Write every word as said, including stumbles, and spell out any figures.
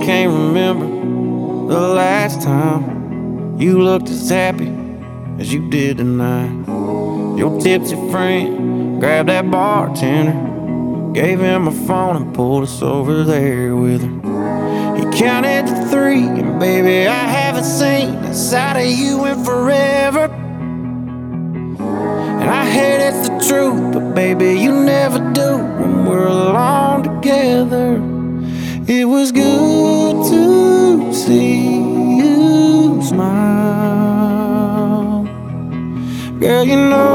can't remember the last time you looked as happy as you did tonight. Your tipsy friend grabbed that bartender, gave him a phone and pulled us over there with her. He counted to three, and baby, I haven't seen that side of you in forever. And I hate it's the truth, but baby, you never do when we're alone together. It was good to see you smile. Girl, you know